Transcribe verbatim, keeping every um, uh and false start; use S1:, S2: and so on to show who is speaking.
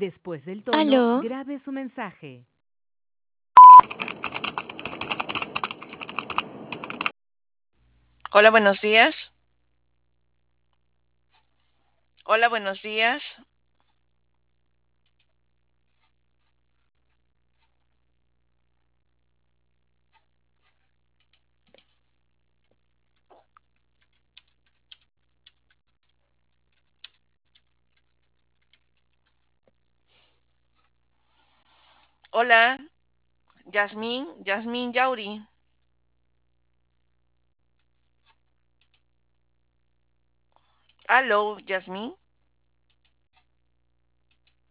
S1: Después del tono,
S2: ¿Aló?
S1: grabe su mensaje.
S3: Hola, buenos días. Hola, buenos días. Hola, Yasmín, Yasmín Yauri. Aló, Yasmín.